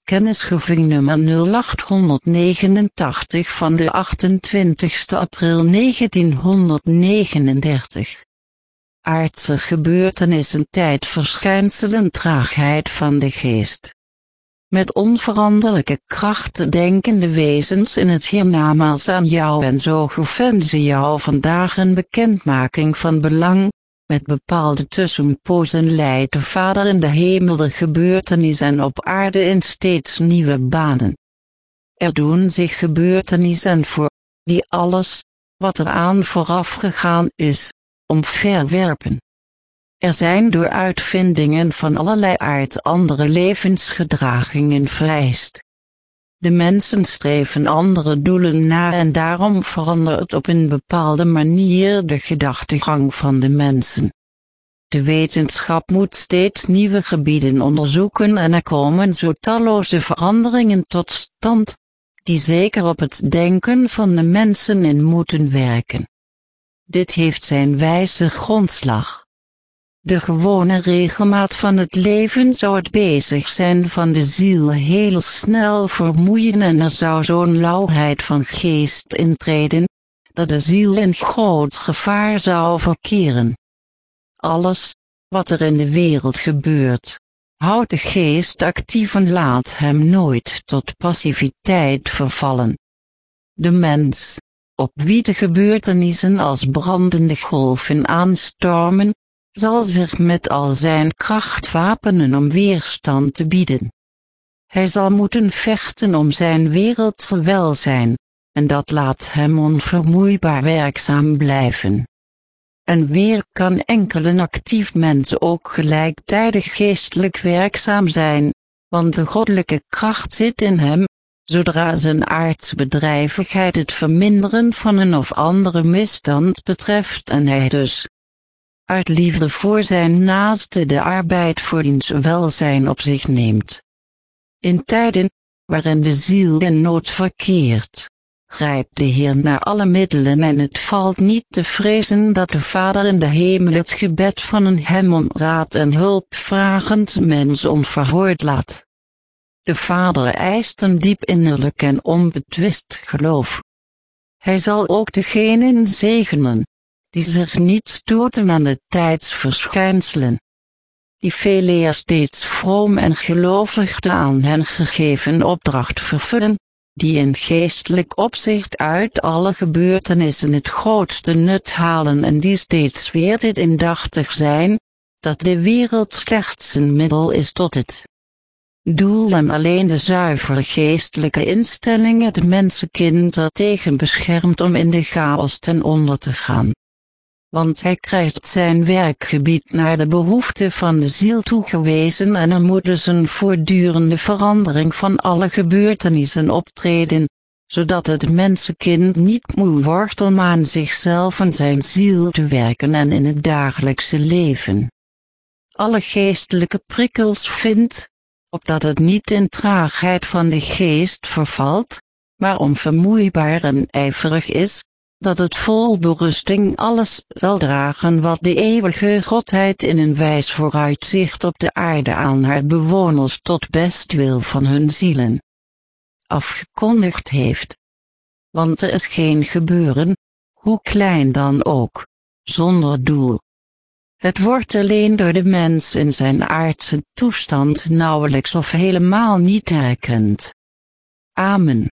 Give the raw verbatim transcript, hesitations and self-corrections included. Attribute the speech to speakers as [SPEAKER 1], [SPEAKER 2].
[SPEAKER 1] Kennisgeving nummer nul acht negenentachtig van de achtentwintigste april negentienhonderdnegenendertig. Aardse gebeurtenissen, tijdverschijnselen, traagheid van de geest. Met onveranderlijke kracht denkende wezens in het hiernamaals aan jou, en zo geven ze jou vandaag een bekendmaking van belang. Met bepaalde tussenpozen leidt de Vader in de hemel de gebeurtenissen op aarde in steeds nieuwe banen. Er doen zich gebeurtenissen voor, die alles, wat eraan vooraf gegaan is, omverwerpen. Er zijn door uitvindingen van allerlei aard andere levensgedragingen vereist. De mensen streven andere doelen na en daarom verandert op een bepaalde manier de gedachtegang van de mensen. De wetenschap moet steeds nieuwe gebieden onderzoeken en er komen zo talloze veranderingen tot stand, die zeker op het denken van de mensen in moeten werken. Dit heeft zijn wijze grondslag. De gewone regelmaat van het leven zou het bezig zijn van de ziel heel snel vermoeien en er zou zo'n lauwheid van geest intreden, dat de ziel in groot gevaar zou verkeren. Alles, wat er in de wereld gebeurt, houdt de geest actief en laat hem nooit tot passiviteit vervallen. De mens, op wie de gebeurtenissen als brandende golven aanstormen, zal zich met al zijn kracht wapenen om weerstand te bieden. Hij zal moeten vechten om zijn wereldse welzijn, en dat laat hem onvermoeibaar werkzaam blijven. En weer kan enkel een actief mens ook gelijktijdig geestelijk werkzaam zijn, want de goddelijke kracht zit in hem, zodra zijn aardse bedrijvigheid het verminderen van een of andere misstand betreft en hij dus uit liefde voor zijn naaste de arbeid voor diens welzijn op zich neemt. In tijden, waarin de ziel in nood verkeert, grijpt de Heer naar alle middelen en het valt niet te vrezen dat de Vader in de hemel het gebed van een hem om raad en hulp vragend mens onverhoord laat. De Vader eist een diep innerlijk en onbetwist geloof. Hij zal ook degenen zegenen, die zich niet stoten aan de tijdsverschijnselen, die veeleer steeds vroom en gelovig de aan hen gegeven opdracht vervullen, die in geestelijk opzicht uit alle gebeurtenissen het grootste nut halen en die steeds weer dit indachtig zijn, dat de wereld slechts een middel is tot het doel en alleen de zuivere geestelijke instelling het mensenkind ertegen beschermt om in de chaos ten onder te gaan. Want hij krijgt zijn werkgebied naar de behoefte van de ziel toegewezen en er moet dus een voortdurende verandering van alle gebeurtenissen optreden, zodat het mensenkind niet moe wordt om aan zichzelf en zijn ziel te werken en in het dagelijkse leven alle geestelijke prikkels vindt, opdat het niet in traagheid van de geest vervalt, maar onvermoeibaar en ijverig is, dat het vol berusting alles zal dragen wat de eeuwige Godheid in een wijs vooruitzicht op de aarde aan haar bewoners tot bestwil van hun zielen afgekondigd heeft. Want er is geen gebeuren, hoe klein dan ook, zonder doel. Het wordt alleen door de mens in zijn aardse toestand nauwelijks of helemaal niet erkend. Amen.